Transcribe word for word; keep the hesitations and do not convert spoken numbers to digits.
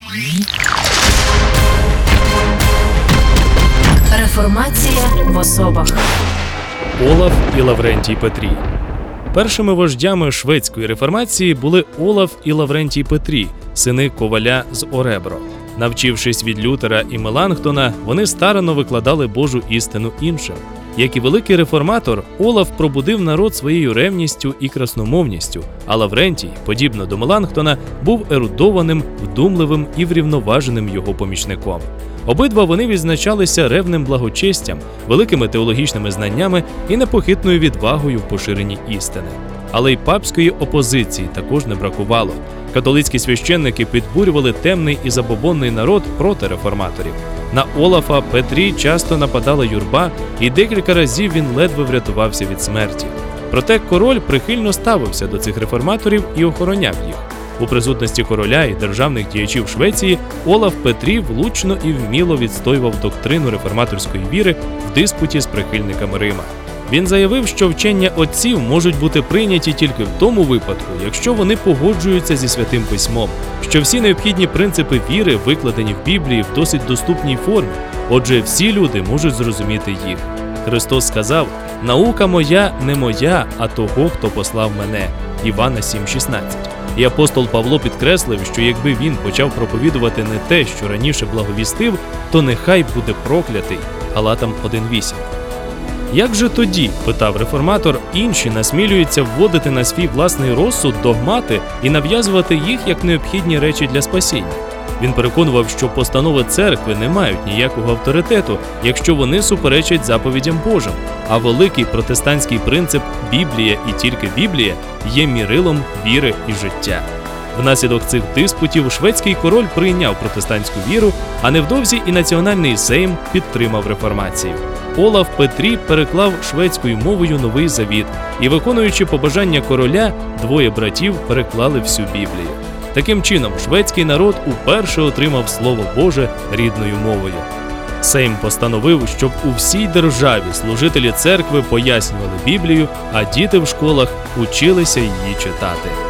Реформація в особах. Олаф і Лаврентій Петрій. Першими вождями шведської реформації були Олаф і Лаврентій Петрій, сини коваля з Оребро. Навчившись від Лютера і Меланхтона, вони старанно викладали Божу істину іншим. Як і великий реформатор, Олаф пробудив народ своєю ревністю і красномовністю, а Лаврентій, подібно до Меланхтона, був ерудованим, вдумливим і врівноваженим його помічником. Обидва вони відзначалися ревним благочестям, великими теологічними знаннями і непохитною відвагою в поширенні істини. Але й папської опозиції також не бракувало. Католицькі священники підбурювали темний і забобонний народ проти реформаторів. На Олафа Петрій часто нападала юрба, і декілька разів він ледве врятувався від смерті. Проте король прихильно ставився до цих реформаторів і охороняв їх. У присутності короля і державних діячів Швеції Олаф Петрій влучно і вміло відстоював доктрину реформаторської віри в диспуті з прихильниками Рима. Він заявив, що вчення отців можуть бути прийняті тільки в тому випадку, якщо вони погоджуються зі Святим Письмом, що всі необхідні принципи віри викладені в Біблії в досить доступній формі, отже, всі люди можуть зрозуміти їх. Христос сказав: «Наука моя не моя, а того, хто послав мене» – Івана сім шістнадцять. І апостол Павло підкреслив, що якби він почав проповідувати не те, що раніше благовістив, то нехай буде проклятий – Галатам один вісім. Як же тоді, питав реформатор, інші насмілюються вводити на свій власний розсуд догмати і нав'язувати їх як необхідні речі для спасіння? Він переконував, що постанови церкви не мають ніякого авторитету, якщо вони суперечать заповідям Божим, а великий протестантський принцип «Біблія і тільки Біблія» є мірилом віри і життя. Внаслідок цих диспутів шведський король прийняв протестантську віру, а невдовзі і національний сейм підтримав реформацію. Олаф Петрій переклав шведською мовою Новий Завіт, і, виконуючи побажання короля, двоє братів переклали всю Біблію. Таким чином, шведський народ уперше отримав Слово Боже рідною мовою. Сейм постановив, щоб у всій державі служителі церкви пояснювали Біблію, а діти в школах училися її читати.